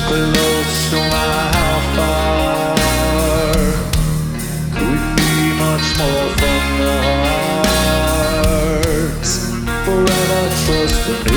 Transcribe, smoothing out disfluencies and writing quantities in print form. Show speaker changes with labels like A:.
A: close, no matter how far. Could it be much more from the heart? Forever trust in me.